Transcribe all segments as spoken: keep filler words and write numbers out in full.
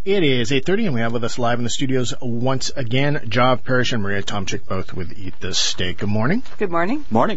It is eight thirty, and we have with us live in the studios once again, Job Parrish and Maria Tomczyk, both with Eat This Steak. Good morning. Good morning. Morning.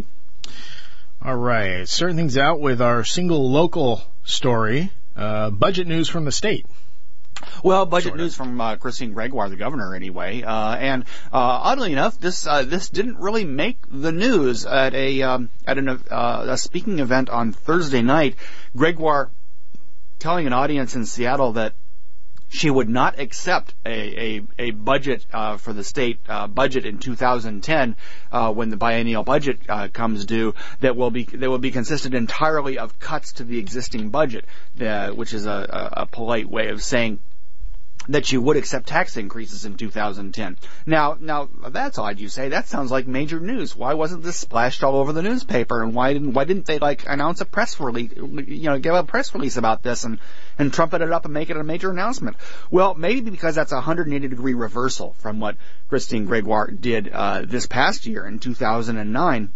All right, starting things out with our single local story, uh, budget news from the state. Well, budget sort of. news from uh, Christine Gregoire, the governor, anyway. Uh, and uh, oddly enough, this uh, this didn't really make the news at a um, at an, uh, a speaking event on Thursday night. Gregoire telling an audience in Seattle that she would not accept a, a, a budget uh, for the state uh, budget in two thousand ten uh, when the biennial budget uh, comes due that will be that will be consisted entirely of cuts to the existing budget, uh, which is a, a, a polite way of saying that she would accept tax increases in two thousand ten. Now, now that's odd. You say that sounds like major news. Why wasn't this splashed all over the newspaper? And why didn't why didn't they like announce a press release? You know, give a press release about this and and trumpet it up and make it a major announcement? Well, maybe because that's a one hundred eighty degree reversal from what Christine Gregoire did uh, this past year in two thousand nine.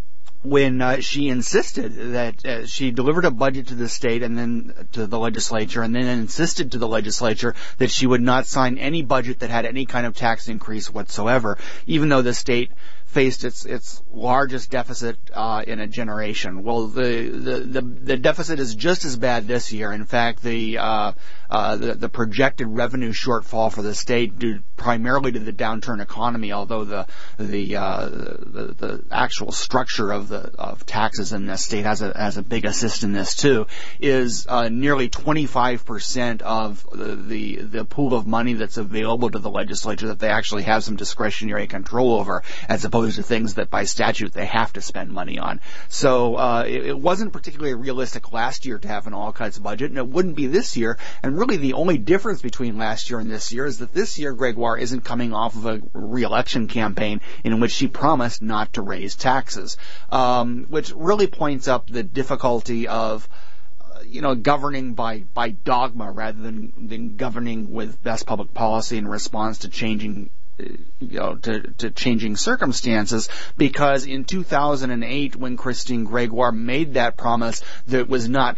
When uh, she insisted that uh, she delivered a budget to the state and then to the legislature and then insisted to the legislature that she would not sign any budget that had any kind of tax increase whatsoever, even though the state faced its its largest deficit uh, in a generation. Well, the, the the the deficit is just as bad this year. In fact, the uh, uh, the, the projected revenue shortfall for the state due primarily to the downturn economy, although the the uh, the, the actual structure of the of taxes in this state has a has a big assist in this too, is uh, nearly twenty-five percent of the, the the pool of money that's available to the legislature that they actually have some discretionary control over, as opposed to things that by statute they have to spend money on. So uh, it, it wasn't particularly realistic last year to have an all-cuts budget, and it wouldn't be this year. And really the only difference between last year and this year is that this year Gregoire isn't coming off of a re-election campaign in which she promised not to raise taxes, um, which really points up the difficulty of you know, governing by, by dogma rather than, than governing with best public policy in response to changing you know, to, to changing circumstances, because in two thousand eight, when Christine Gregoire made that promise, that it was not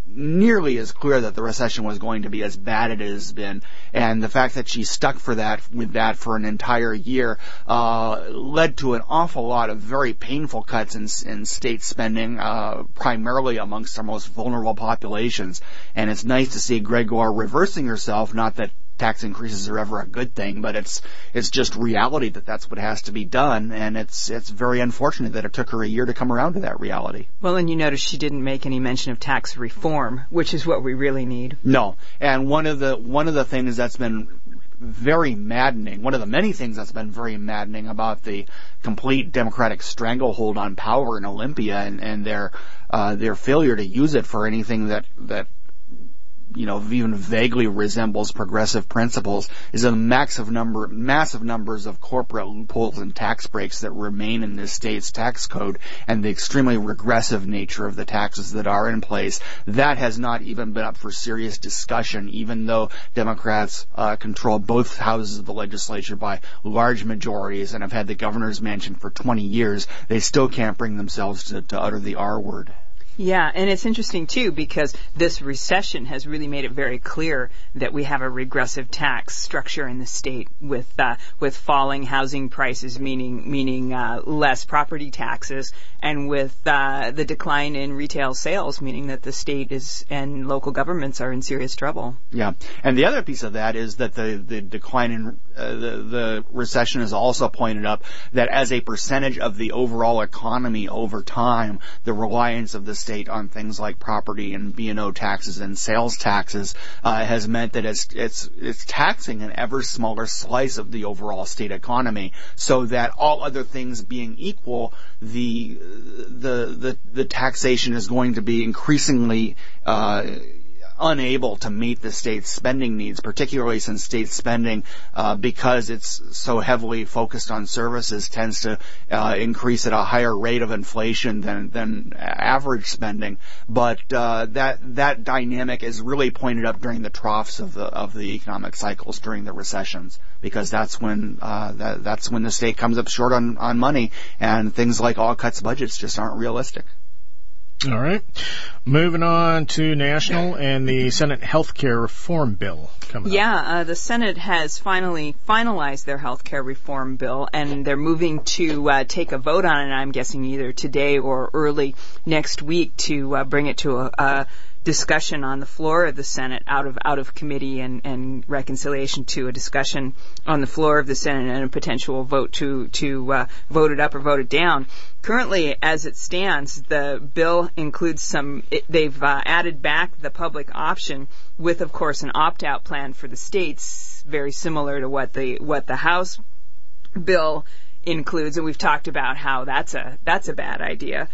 nearly as clear that the recession was going to be as bad as it has been, and the fact that she stuck for that with that for an entire year uh, led to an awful lot of very painful cuts in, in state spending, uh, primarily amongst our most vulnerable populations. And it's nice to see Gregoire reversing herself. Not that tax increases are ever a good thing, but it's it's just reality that that's what has to be done, and it's it's very unfortunate that it took her a year to come around to that reality. Well, and you notice she didn't make any mention of tax reform, which is what we really need. No, and one of the one of the things that's been very maddening, one of the many things that's been very maddening about the complete Democratic stranglehold on power in Olympia and, and their uh, their failure to use it for anything that that you know, even vaguely resembles progressive principles, is a massive number, massive numbers of corporate loopholes and tax breaks that remain in this state's tax code, and the extremely regressive nature of the taxes that are in place. That has not even been up for serious discussion, even though Democrats uh, control both houses of the legislature by large majorities and have had the governor's mansion for twenty years. They still can't bring themselves to, to utter the R word. Yeah, and it's interesting, too, because this recession has really made it very clear that we have a regressive tax structure in the state with uh, with falling housing prices, meaning meaning uh, less property taxes, and with uh, the decline in retail sales, meaning that the state is and local governments are in serious trouble. Yeah, and the other piece of that is that the, the decline in uh, the, the recession has also pointed up that as a percentage of the overall economy over time, the reliance of the state on things like property and B and O taxes and sales taxes uh, has meant that it's it's it's taxing an ever smaller slice of the overall state economy, so that all other things being equal, the the the, the taxation is going to be increasingly uh, unable to meet the state's spending needs, particularly since state spending, uh, because it's so heavily focused on services, tends to uh, increase at a higher rate of inflation than than average spending. But uh, that that dynamic is really pointed up during the troughs of the of the economic cycles, during the recessions, because that's when uh, that, that's when the state comes up short on on money, and things like all cuts budgets just aren't realistic. All right. Moving on to national and the Senate Healthcare Reform Bill coming yeah, up. Yeah, uh, the Senate has finally finalized their healthcare reform bill, and they're moving to uh, take a vote on it, I'm guessing either today or early next week, to uh, bring it to a, a discussion on the floor of the Senate, out of out of committee and, and reconciliation to a discussion on the floor of the Senate and a potential vote to to uh, vote it up or vote it down. Currently, as it stands, the bill includes some. It, they've uh, added back the public option with, of course, an opt-out plan for the states, very similar to what the what the House bill includes, and we've talked about how that's a that's a bad idea.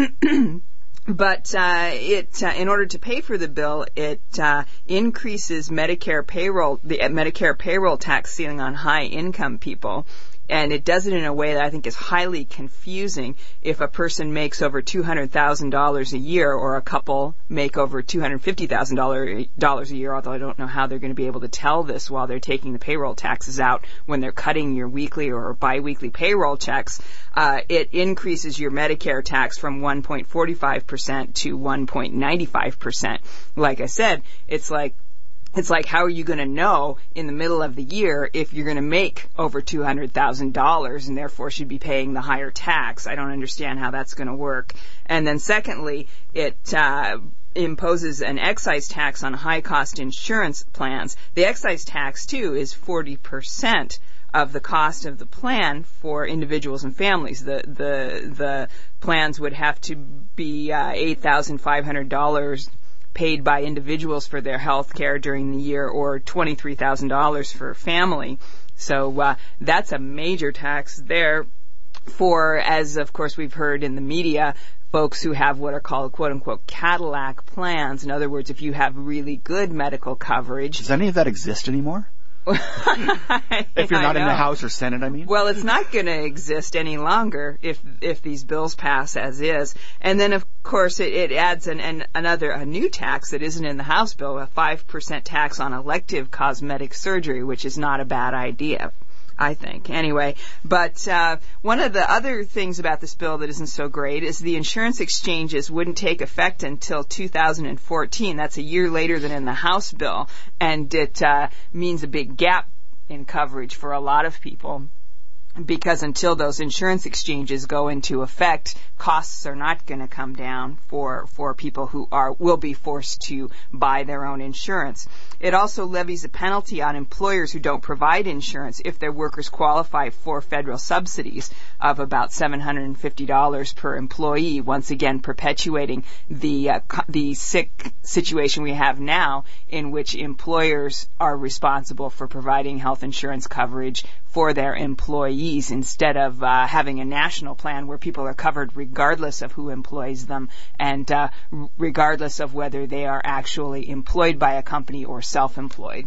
But uh, it, uh, in order to pay for the bill, it uh, increases Medicare payroll, the uh, Medicare payroll tax ceiling on high-income people, and it does it in a way that I think is highly confusing. If a person makes over two hundred thousand dollars a year, or a couple make over two hundred fifty thousand dollars a year, although I don't know how they're going to be able to tell this while they're taking the payroll taxes out when they're cutting your weekly or biweekly payroll checks, uh, it increases your Medicare tax from one point four five percent to one point nine five percent. Like I said, it's like It's like, how are you going to know in the middle of the year if you're going to make over two hundred thousand dollars and therefore should be paying the higher tax? I don't understand how that's going to work. And then secondly, it uh, imposes an excise tax on high-cost insurance plans. The excise tax, too, is forty percent of the cost of the plan for individuals and families. The the the plans would have to be uh, eight thousand five hundred dollars paid by individuals for their health care during the year, or twenty-three thousand dollars for a family. So uh, that's a major tax there for, as of course we've heard in the media, folks who have what are called quote-unquote Cadillac plans. In other words, if you have really good medical coverage. Does any of that exist anymore? If you're not in the House or Senate, I mean. Well, it's not going to exist any longer if if these bills pass as is. And then, of course, it, it adds an, an another a new tax that isn't in the House bill, a five percent tax on elective cosmetic surgery, which is not a bad idea, I think. Anyway, but uh, one of the other things about this bill that isn't so great is the insurance exchanges wouldn't take effect until two thousand fourteen. That's a year later than in the House bill, and it uh, means a big gap in coverage for a lot of people, because until those insurance exchanges go into effect, costs are not going to come down for for people who are will be forced to buy their own insurance. It also levies a penalty on employers who don't provide insurance if their workers qualify for federal subsidies of about seven hundred fifty dollars per employee, once again perpetuating the uh, the sick situation we have now, in which employers are responsible for providing health insurance coverage for their employees, instead of uh, having a national plan where people are covered regardless of who employs them, and uh, r- regardless of whether they are actually employed by a company or self-employed.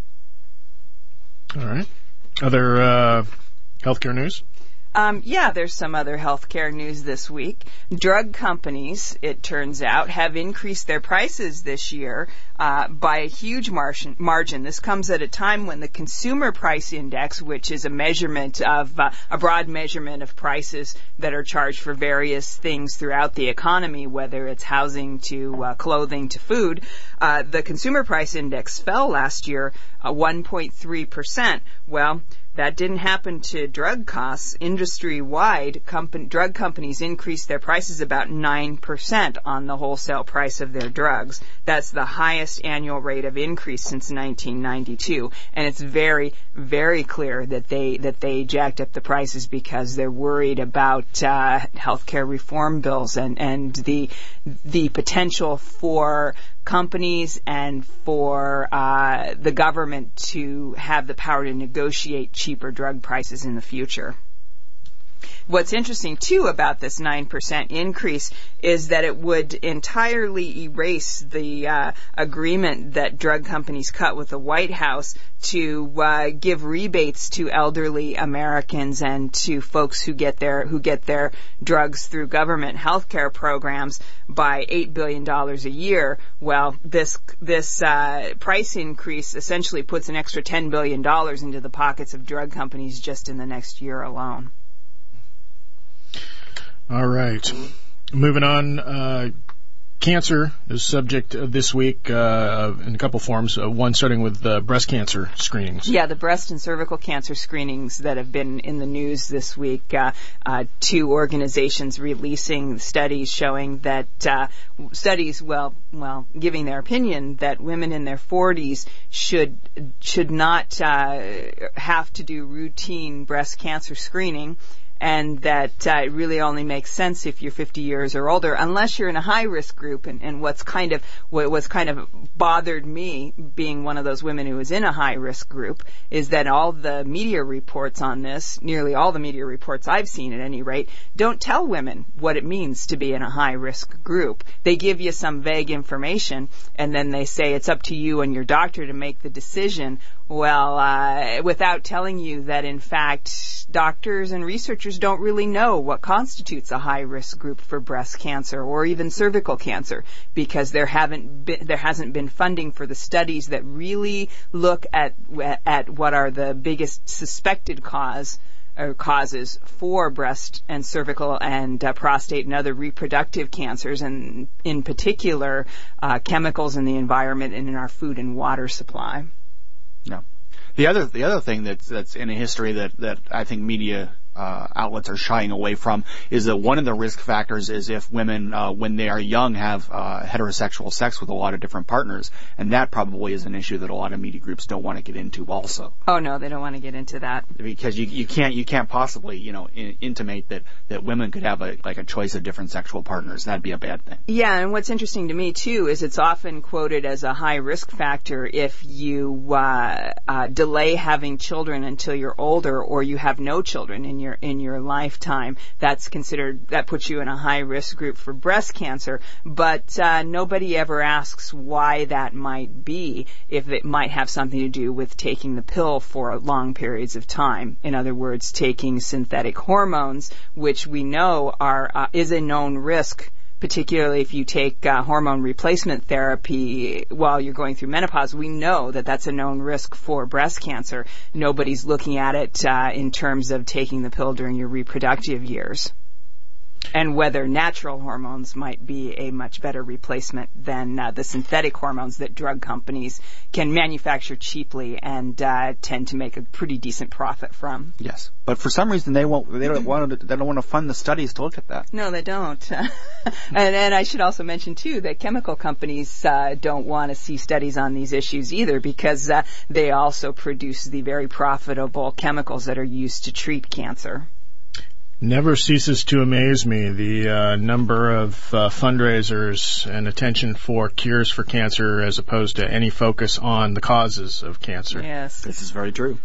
All right. Other uh, healthcare news? Um, yeah, there's some other healthcare news this week. Drug companies, it turns out, have increased their prices this year uh, by a huge margin, margin. This comes at a time when the Consumer Price Index, which is a measurement of, uh, a broad measurement of prices that are charged for various things throughout the economy, whether it's housing to uh, clothing to food, uh, the Consumer Price Index fell last year uh, one point three percent. Well, that didn't happen to drug costs. Industry-wide, company, drug companies increased their prices about nine percent on the wholesale price of their drugs. That's the highest annual rate of increase since nineteen ninety-two. And it's very, very clear that they that they jacked up the prices because they're worried about uh, healthcare reform bills and, and the the potential for companies and for uh, the government to have the power to negotiate cheaper drug prices in the future. What's interesting, too, about this nine percent increase is that it would entirely erase the uh, agreement that drug companies cut with the White House to uh, give rebates to elderly Americans and to folks who get their who get their drugs through government health care programs by eight billion dollars a year. Well, this this uh, price increase essentially puts an extra ten billion dollars into the pockets of drug companies just in the next year alone. All right. Moving on, uh, cancer is subject of this week uh, in a couple forms. Uh, one starting with uh, breast cancer screenings. Yeah, the breast and cervical cancer screenings that have been in the news this week. Uh, uh, two organizations releasing studies showing that uh, studies, well, well, giving their opinion that women in their forties should should not uh, have to do routine breast cancer screening. And that uh, it really only makes sense if you're fifty years or older, unless you're in a high risk group. And, and what's kind of what was kind of bothered me, being one of those women who was in a high risk group, is that all the media reports on this, nearly all the media reports I've seen at any rate, don't tell women what it means to be in a high risk group. They give you some vague information, and then they say it's up to you and your doctor to make the decision. Well, uh, without telling you that, in fact, doctors and researchers don't really know what constitutes a high-risk group for breast cancer or even cervical cancer, because there haven't been, there hasn't been funding for the studies that really look at at what are the biggest suspected cause or causes for breast and cervical and uh, prostate and other reproductive cancers, and in particular, uh, chemicals in the environment and in our food and water supply. No. The other the other thing that's that's in a history that, that I think media uh, outlets are shying away from is that one of the risk factors is if women, uh, when they are young, have uh, heterosexual sex with a lot of different partners, and that probably is an issue that a lot of media groups don't want to get into also. Oh no, they don't want to get into that, because you you can't you can't possibly you know in, intimate that, that women could have a like a choice of different sexual partners. That'd be a bad thing. Yeah, and what's interesting to me too is it's often quoted as a high risk factor if you uh, uh, delay having children until you're older, or you have no children in your in your lifetime. That's considered, that puts you in a high risk group for breast cancer. But uh, nobody ever asks why that might be, if it might have something to do with taking the pill for long periods of time. In other words, taking synthetic hormones, which we know are uh, is a known risk, particularly if you take uh, hormone replacement therapy while you're going through menopause. We know that that's a known risk for breast cancer. Nobody's looking at it uh, in terms of taking the pill during your reproductive years, and whether natural hormones might be a much better replacement than uh, the synthetic hormones that drug companies can manufacture cheaply and uh, tend to make a pretty decent profit from. Yes, but for some reason they won't. They don't want to. They don't want to fund the studies to look at that. No, they don't. and and I should also mention too that chemical companies uh, don't want to see studies on these issues either, because uh, they also produce the very profitable chemicals that are used to treat cancer. Never ceases to amaze me the uh, number of uh, fundraisers and attention for cures for cancer as opposed to any focus on the causes of cancer. Yes. This is very true.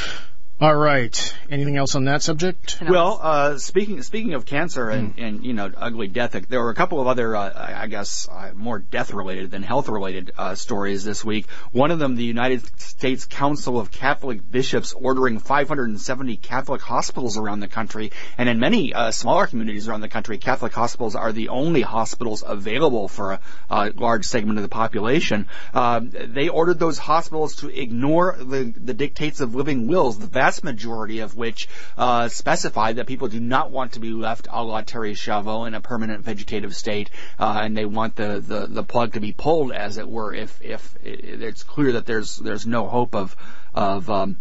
All right. Anything else on that subject? Well, uh, speaking speaking of cancer and, mm. and you know ugly death, there were a couple of other, uh, I guess, uh, more death-related than health-related uh, stories this week. One of them, the United States Council of Catholic Bishops ordering five hundred seventy Catholic hospitals around the country, and in many uh, smaller communities around the country, Catholic hospitals are the only hospitals available for a, a large segment of the population. Uh, they ordered those hospitals to ignore the, the dictates of living wills, the vast majority of which uh, specify that people do not want to be left a la Terry Chavot in a permanent vegetative state, uh, and they want the, the, the plug to be pulled, as it were, if if it's clear that there's there's no hope of of um,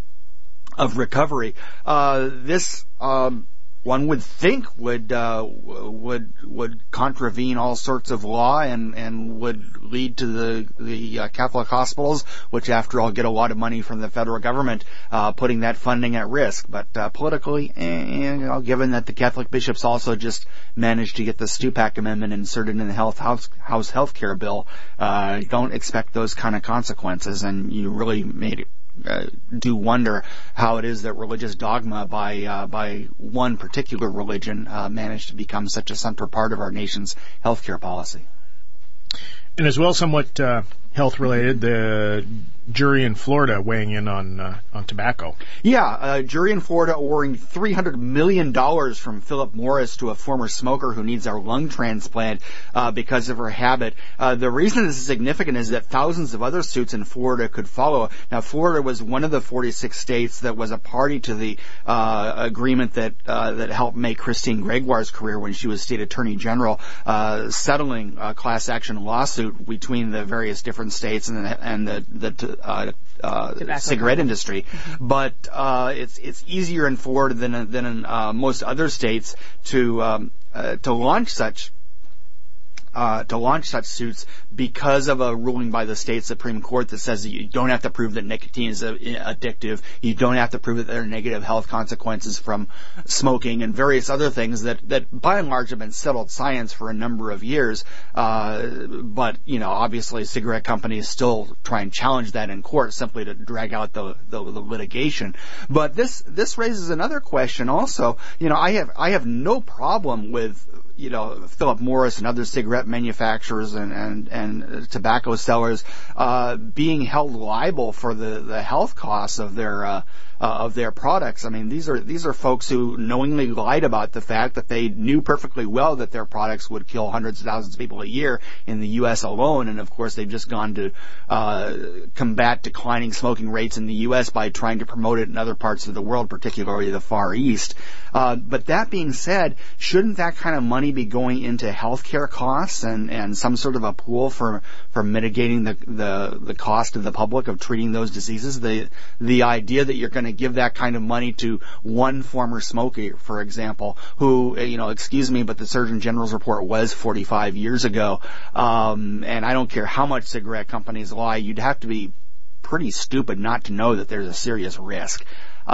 of recovery. Uh, this um, one would think would uh, would would contravene all sorts of law and and would lead to the the uh, Catholic hospitals, which after all get a lot of money from the federal government, uh, putting that funding at risk. But uh, politically, eh, you know, given that the Catholic bishops also just managed to get the Stupak Amendment inserted in the Health House House Health Care Bill, uh, don't expect those kind of consequences, and you really made it. Uh, do wonder how it is that religious dogma by uh, by one particular religion uh, managed to become such a central part of our nation's healthcare policy. And as well, somewhat uh, health-related, the jury in Florida weighing in on uh, on tobacco. Yeah, a jury in Florida awarding three hundred million dollars from Philip Morris to a former smoker who needs a lung transplant uh, because of her habit. Uh, the reason this is significant is that thousands of other suits in Florida could follow. Now, Florida was one of the forty-six states that was a party to the uh, agreement that uh, that helped make Christine Gregoire's career when she was state attorney general, uh, settling a class action lawsuit between the various different states and the, and the, the uh, uh, cigarette industry. Mm-hmm. But uh, it's it's easier in Florida than than in uh, most other states to um, uh, to launch such. Uh, to launch such suits because of a ruling by the state Supreme Court that says that you don't have to prove that nicotine is a, addictive, you don't have to prove that there are negative health consequences from smoking and various other things that, that by and large have been settled science for a number of years. Uh, but, you know, obviously cigarette companies still try and challenge that in court simply to drag out the, the, the litigation. But this, this raises another question also. You know, I have, I have no problem with, you know, Philip Morris and other cigarette manufacturers and, and, and tobacco sellers uh, being held liable for the, the health costs of their uh, uh, of their products. I mean, these are these are folks who knowingly lied about the fact that they knew perfectly well that their products would kill hundreds of thousands of people a year in the U S alone, and of course they've just gone to uh, combat declining smoking rates in the U S by trying to promote it in other parts of the world, particularly the Far East. Uh, but that being said, shouldn't that kind of money be going into healthcare costs and, and some sort of a pool for, for mitigating the, the, the cost of the public of treating those diseases? The, the idea that you're going to give that kind of money to one former smoker, for example, who, you know, excuse me, but the Surgeon General's report was forty-five years ago. Um, and I don't care how much cigarette companies lie, you'd have to be pretty stupid not to know that there's a serious risk.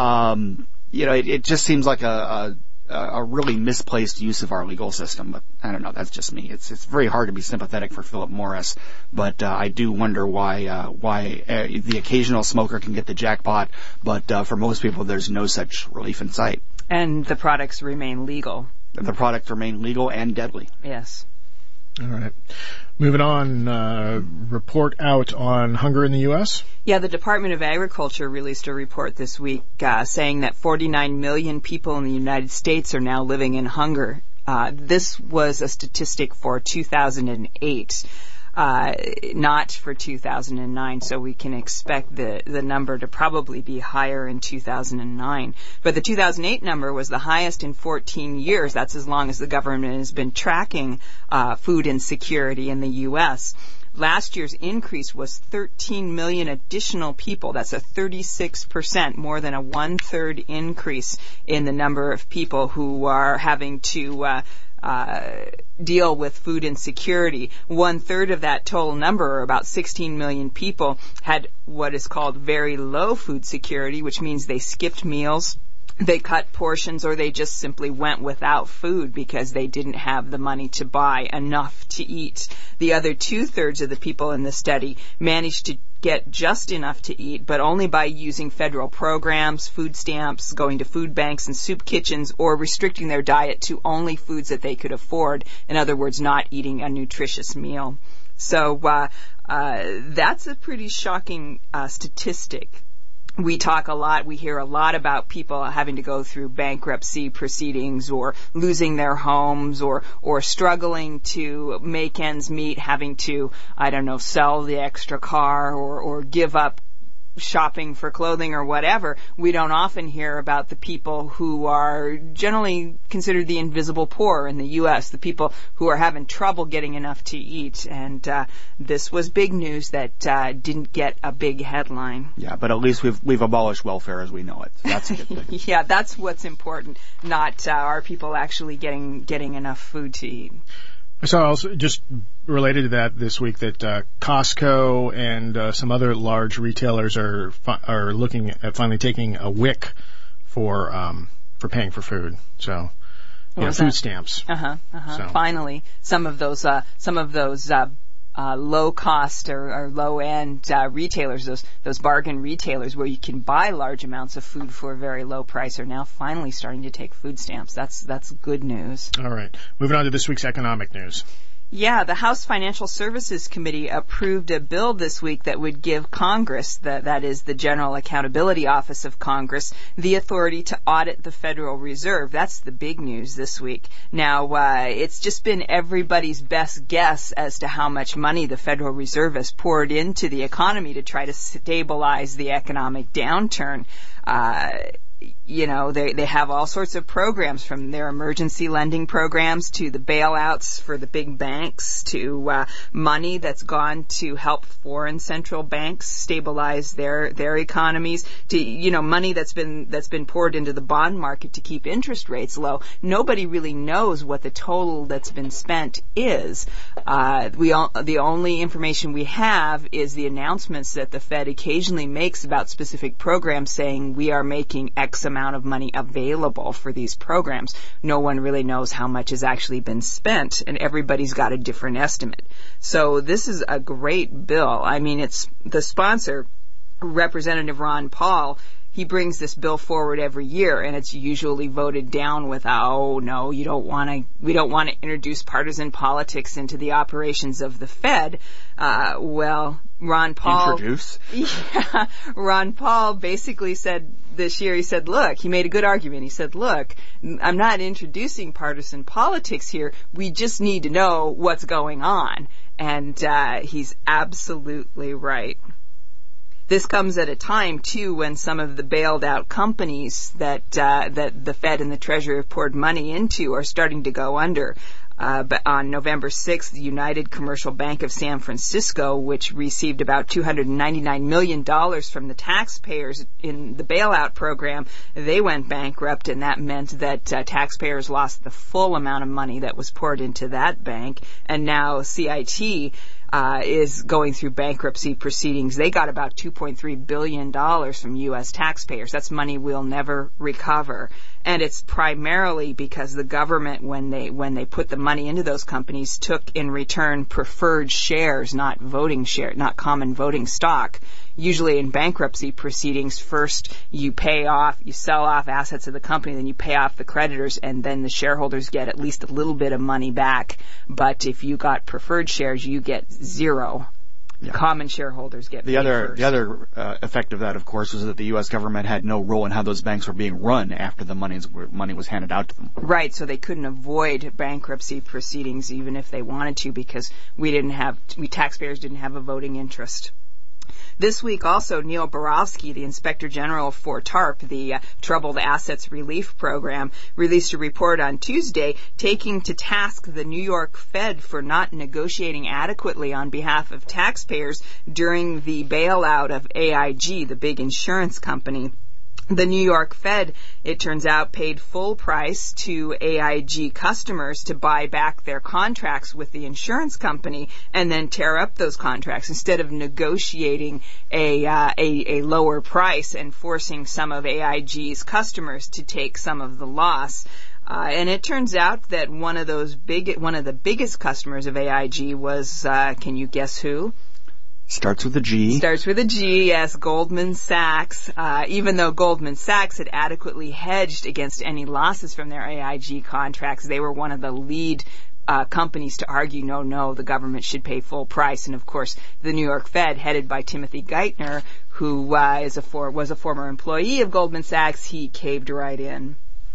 Um, you know, it, it just seems like a, a, a really misplaced use of our legal system. But I don't know, that's just me. It's it's very hard to be sympathetic for Philip Morris, but uh, I do wonder why uh, why uh, the occasional smoker can get the jackpot, but uh, for most people there's no such relief in sight. And the products remain legal. The products remain legal and deadly. Yes. All right. Moving on, uh, report out on hunger in the U S? Yeah, the Department of Agriculture released a report this week uh, saying that forty-nine million people in the United States are now living in hunger. Uh, this was a statistic for two thousand eight. Uh, not for two thousand nine, so we can expect the, the number to probably be higher in two thousand nine. But the two thousand eight number was the highest in fourteen years. That's as long as the government has been tracking uh, food insecurity in the U S. Last year's increase was thirteen million additional people. That's a thirty-six percent, more than a one-third increase in the number of people who are having to uh, Uh, deal with food insecurity. One third of that total number, or about sixteen million people, had what is called very low food security, which means they skipped meals, they cut portions, or they just simply went without food because they didn't have the money to buy enough to eat. The other two thirds of the people in the study managed to get just enough to eat, but only by using federal programs, food stamps, going to food banks and soup kitchens, or restricting their diet to only foods that they could afford. In other words, not eating a nutritious meal. So uh, uh, that's a pretty shocking uh, statistic. We talk a lot, we hear a lot about people having to go through bankruptcy proceedings or losing their homes or, or struggling to make ends meet, having to, I don't know, sell the extra car or, or give up shopping for clothing or whatever. We don't often hear about the people who are generally considered the invisible poor in the U S, the people who are having trouble getting enough to eat. And uh, this was big news that uh, didn't get a big headline. Yeah, but at least we've we've abolished welfare as we know it. That's a good thing. Yeah, that's what's important, not uh, are people actually getting getting enough food to eat. I saw also, just related to that this week, that uh, Costco and uh, some other large retailers are fi- are looking at finally taking a W I C for um, for paying for food. So, you know, food that? stamps. Uh huh. Uh huh. So. Finally, some of those uh, some of those uh, uh, low cost or, or low end uh, retailers, those those bargain retailers where you can buy large amounts of food for a very low price, are now finally starting to take food stamps. That's that's good news. All right. Moving on to this week's economic news. Yeah, the House Financial Services Committee approved a bill this week that would give Congress, the, that is the General Accountability Office of Congress, the authority to audit the Federal Reserve. That's the big news this week. Now, uh, it's just been everybody's best guess as to how much money the Federal Reserve has poured into the economy to try to stabilize the economic downturn. Uh, You know, they, they have all sorts of programs, from their emergency lending programs to the bailouts for the big banks to uh, money that's gone to help foreign central banks stabilize their their economies, to, you know, money that's been that's been poured into the bond market to keep interest rates low. Nobody really knows what the total that's been spent is. Uh, we all, the only information we have is the announcements that the Fed occasionally makes about specific programs, saying we are making X amount of money available for these programs. No one really knows how much has actually been spent, and everybody's got a different estimate. So this is a great bill. I mean, it's the sponsor, Representative Ron Paul. He brings this bill forward every year, and it's usually voted down with, oh, no, you don't want to, we don't want to introduce partisan politics into the operations of the Fed. Uh, well, Ron Paul. Introduce? Yeah. Ron Paul basically said this year, he said, look, he made a good argument. He said, look, I'm not introducing partisan politics here. We just need to know what's going on. And, uh, he's absolutely right. This comes at a time, too, when some of the bailed out companies that uh, that the Fed and the Treasury have poured money into are starting to go under. Uh, but on November sixth, the United Commercial Bank of San Francisco, which received about two hundred ninety-nine million dollars from the taxpayers in the bailout program, they went bankrupt, and that meant that uh, taxpayers lost the full amount of money that was poured into that bank. And now C I T Uh, is going through bankruptcy proceedings. They got about two point three billion dollars from U S taxpayers. That's money we'll never recover. And it's primarily because the government, when they when they put the money into those companies, took in return preferred shares, not voting share, not common voting stock. Usually in bankruptcy proceedings, first you pay off, you sell off assets of the company, then you pay off the creditors, and then the shareholders get at least a little bit of money back. But if you got preferred shares, you get zero. Yeah. Common shareholders get the paid other first. the other uh, effect of that, of course, was that the U S government had no role in how those banks were being run after the money money was handed out to them. Right, so they couldn't avoid bankruptcy proceedings even if they wanted to, because we didn't have we taxpayers didn't have a voting interest. This week also, Neil Barofsky, the Inspector General for TARP, the uh, Troubled Assets Relief Program, released a report on Tuesday taking to task the New York Fed for not negotiating adequately on behalf of taxpayers during the bailout of A I G, the big insurance company. The New York Fed, it turns out, paid full price to A I G customers to buy back their contracts with the insurance company and then tear up those contracts instead of negotiating a uh, a, a lower price and forcing some of A I G's customers to take some of the loss. Uh, and it turns out that one of those big, one of the biggest customers of A I G was, uh, can you guess who? Starts with a G. Starts with a G, yes, Goldman Sachs. Uh, even though Goldman Sachs had adequately hedged against any losses from their A I G contracts, they were one of the lead uh, companies to argue, no, no, the government should pay full price. And of course, the New York Fed, headed by Timothy Geithner, who uh, is a for, was a former employee of Goldman Sachs, he caved right in.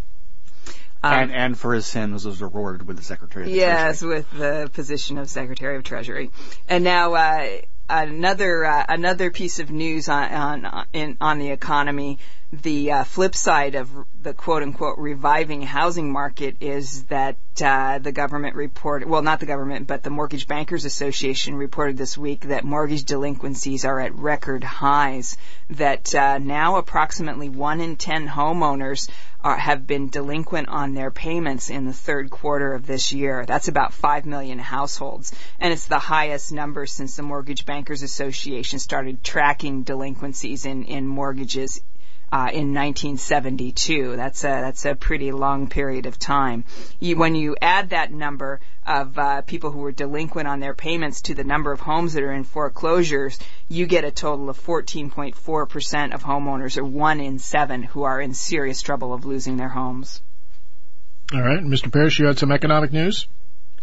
Um, and, and for his sins was rewarded with the Secretary of the yes, Treasury. Yes, with the position of Secretary of Treasury. And now, uh, Another uh, another piece of news on on, in, on the economy. The uh, flip side of the quote unquote reviving housing market is that uh, the government reported, well, not the government, but the Mortgage Bankers Association reported this week that mortgage delinquencies are at record highs. That uh, now approximately one in ten homeowners are, have been delinquent on their payments in the third quarter of this year. That's about five million households, and it's the highest number since the Mortgage Bankers Association started tracking delinquencies in in mortgages Uh, in nineteen seventy-two. That's a that's a pretty long period of time. You, when you add that number of uh, people who were delinquent on their payments to the number of homes that are in foreclosures, you get a total of fourteen point four percent of homeowners, or one in seven, who are in serious trouble of losing their homes. All right, Mister Parrish, you had some economic news?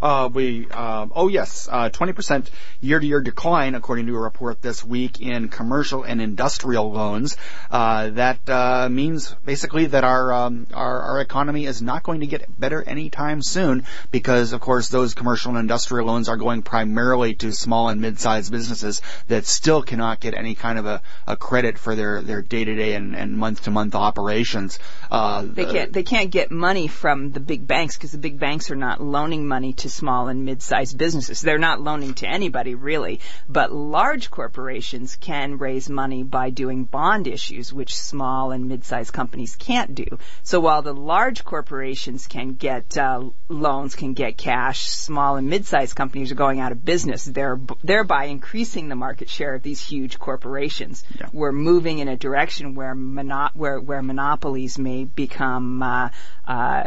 Uh, we, uh, oh yes, uh, twenty percent year-to-year decline, according to a report this week, in commercial and industrial loans. Uh, that uh, means basically that our, um, our our economy is not going to get better anytime soon, because of course those commercial and industrial loans are going primarily to small and mid-sized businesses that still cannot get any kind of a, a credit for their, their day-to-day and, and month-to-month operations. Uh, they can't they can't get money from the big banks, because the big banks are not loaning money to small and mid-sized businesses. They're not loaning to anybody, really. But large corporations can raise money by doing bond issues, which small and mid-sized companies can't do. So while the large corporations can get uh, loans, can get cash, small and mid-sized companies are going out of business, They're, thereby increasing the market share of these huge corporations. Yeah. We're moving in a direction where mono- where, where monopolies may become uh, uh,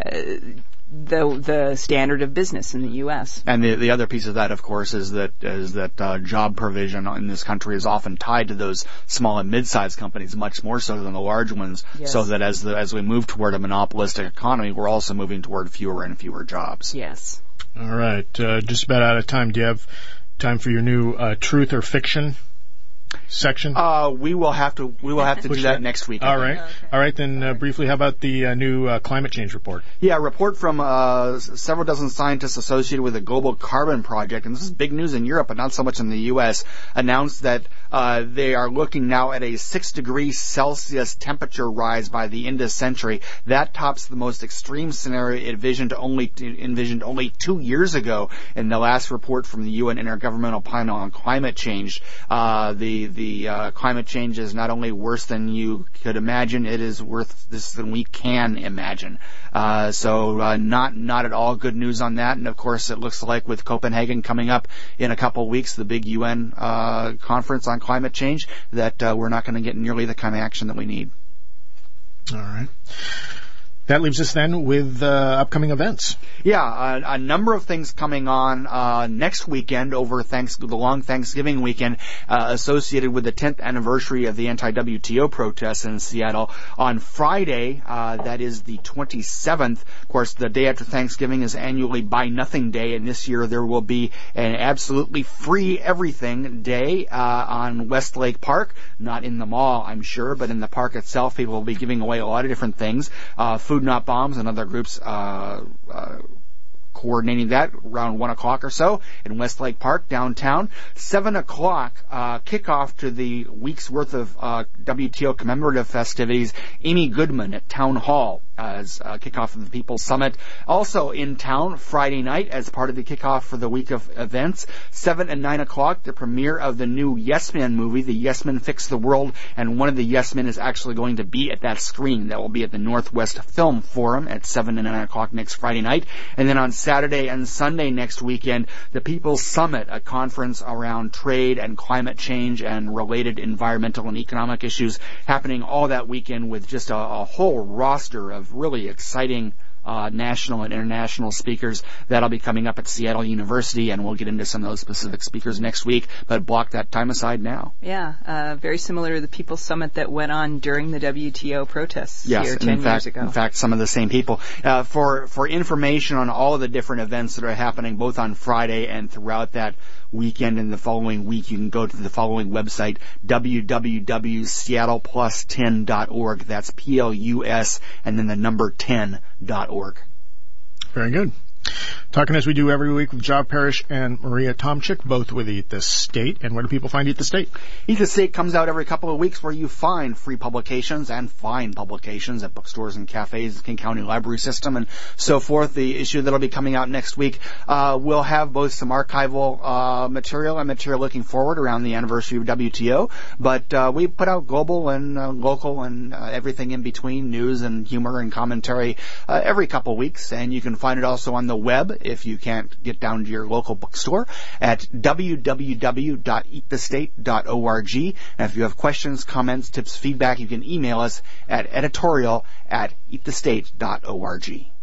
the the standard of business in the U S. And the the other piece of that, of course, is that is that uh, job provision in this country is often tied to those small and mid-sized companies, much more so than the large ones. Yes. So that as the as we move toward a monopolistic economy, we're also moving toward fewer and fewer jobs. Yes. All right, uh, just about out of time. Do you have time for your new uh, truth or fiction section? Uh, we will have to we will have to do that next week. All right, Okay. all right. Then uh, briefly, how about the uh, new uh, climate change report? Yeah, a report from uh, several dozen scientists associated with the Global Carbon Project, and this is big news in Europe, but not so much in the U S, announced that uh, they are looking now at a six degrees Celsius temperature rise by the end of the century. That tops the most extreme scenario envisioned only envisioned only two years ago in the last report from the U N Intergovernmental Panel on Climate Change. Uh, the the uh, climate change is not only worse than you could imagine, it is worse than we can imagine. Uh, so uh, not not at all good news on that. And of course, it looks like with Copenhagen coming up in a couple of weeks, the big U N uh, conference on climate change, that uh, we're not going to get nearly the kind of action that we need. All right. That leaves us then with uh, upcoming events. Yeah, a, a number of things coming on uh, next weekend over thanks the long Thanksgiving weekend uh, associated with the tenth anniversary of the anti-W T O protests in Seattle. On Friday, uh, that is the twenty-seventh, of course, the day after Thanksgiving is annually Buy Nothing Day, and this year there will be an absolutely free everything day uh, on Westlake Park. Not in the mall, I'm sure, but in the park itself, people will be giving away a lot of different things. Uh, Food Not Bombs and other groups uh, uh, coordinating that around one o'clock or so in Westlake Park downtown. Seven o'clock uh, kickoff to the week's worth of uh, W T O commemorative festivities. Amy Goodman at Town Hall as uh, kickoff of the People's Summit. Also in town Friday night as part of the kickoff for the week of events. Seven and nine o'clock, the premiere of the new Yes Men movie, The Yes Men Fix the World, and one of the Yes Men is actually going to be at that screen. That will be at the Northwest Film Forum at seven and nine o'clock next Friday night. And then on Saturday and Sunday next weekend, the People's Summit, a conference around trade and climate change and related environmental and economic issues, happening all that weekend with just a, a whole roster of really exciting uh, national and international speakers. That'll be coming up at Seattle University, and we'll get into some of those specific speakers next week, but block that time aside now. Yeah, uh, very similar to the People's Summit that went on during the W T O protests yes, here ten in fact, years ago. In fact, some of the same people. Uh, for, for information on all of the different events that are happening both on Friday and throughout that weekend and the following week, you can go to the following website, w w w dot seattle plus ten dot org. That's P L U S and then the number ten dot org. Very good. Talking as we do every week with Job Parrish and Maria Tomchik, both with Eat the State. And where do people find Eat the State? Eat the State comes out every couple of weeks, where you find free publications and fine publications at bookstores and cafes, King County Library System, and so forth. The issue that'll be coming out next week uh, will have both some archival uh, material and material looking forward around the anniversary of W T O, but uh, we put out global and uh, local and uh, everything in between, news and humor and commentary uh, every couple of weeks, and you can find it also on the web if you can't get down to your local bookstore at w w w dot eat the state dot org. And if you have questions, comments, tips, feedback, you can email us at editorial at eat the state dot org.